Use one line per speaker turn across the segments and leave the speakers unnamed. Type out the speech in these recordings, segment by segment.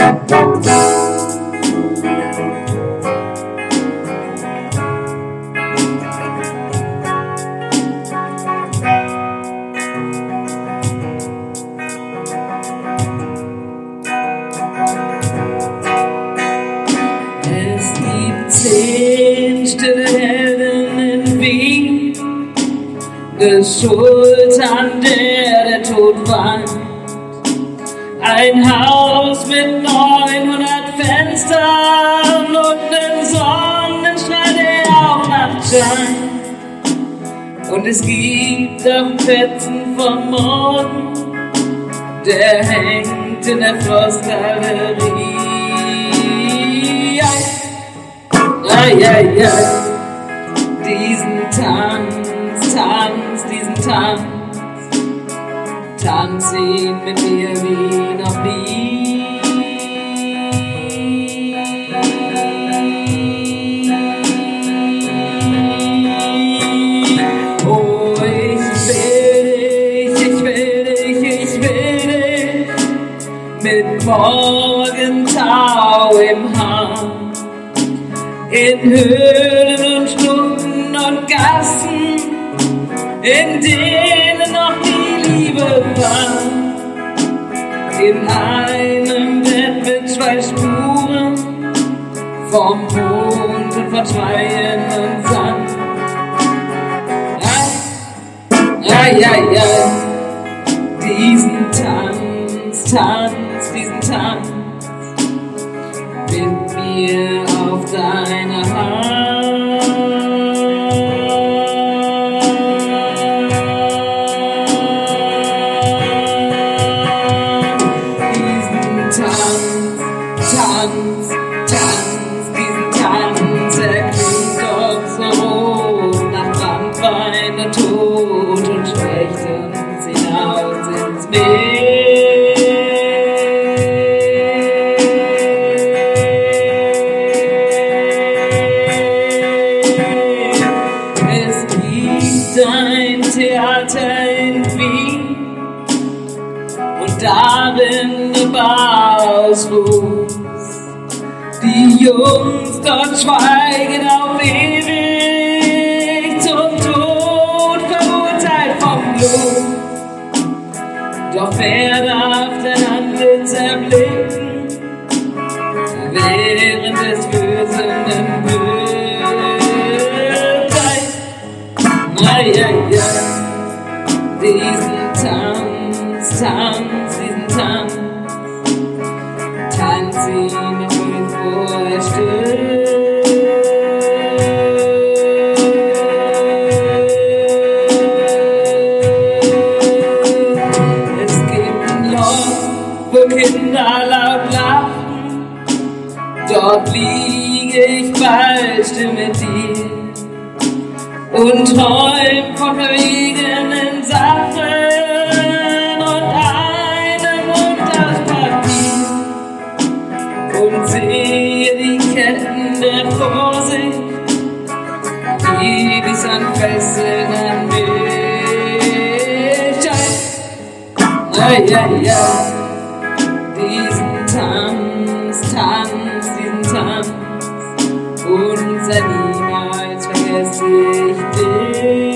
Schuld, an der Tod weint. Ein Haus mit 900 Fenstern und einen Sonnenstrahl, der auch nachts scheint. Und es gibt auch Fetzen vom Morgen, der hängt in der Frostgalerie. Ei, ei, ei, diesen Tanz ihn mit mir wie noch nie. Oh, ich will dich mit Morgentau im Haar, in Höhlen und Stunden und Gassen, in denen noch die Liebe war, in einem Bett mit 2 Spuren vom Mond und vertreibenden Sand. Ai, ai, ai, diesen Tanz mit mir auf deiner Hand. Die Jungs dort schweigen auf ewig, zum Tod verurteilt vom Blut. Doch wer darf dein Antlitz erblicken, während des Wütenden wird? Ei, ei, ei, diesen Tanz, tanz ihn ruhig vor er stirbt. Es gibt ein Loch, wo Kinder laut lachen, dort liege ich bald mit dir und träum von verwegenen Sachen. Und sehe die Ketten der Vorsicht, die dich an Fesseln an mich. Ei, ei, ei, diesen Tanz, und sei niemals vergesse ich dich.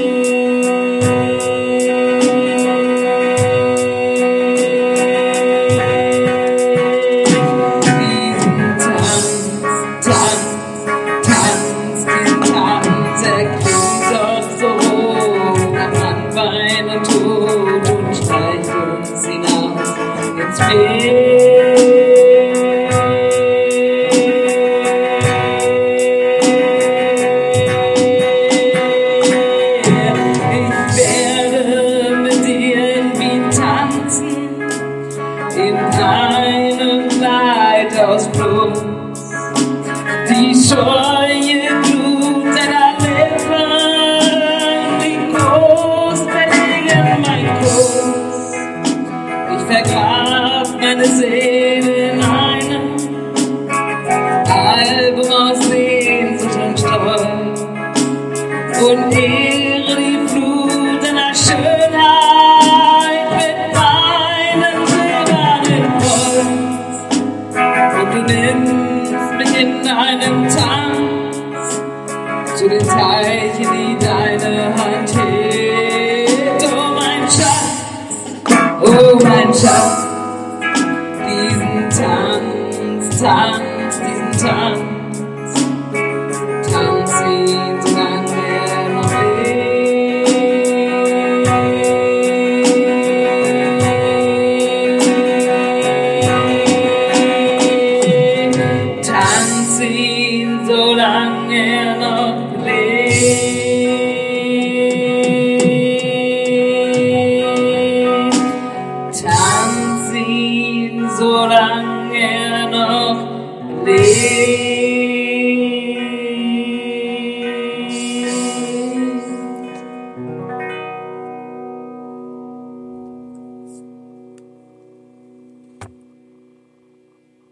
Und ehre die Flut deiner Schönheit mit meinem silbernen Kreuz. den Zeichen, die deine Hand hält. Oh mein Schatz, oh mein Schatz, diesen Tanz, diesen Tanz, tanz ihn, solange er noch lebt. Tanz ihn, solange er noch lebt. Tanz ihn, solange er noch lebt.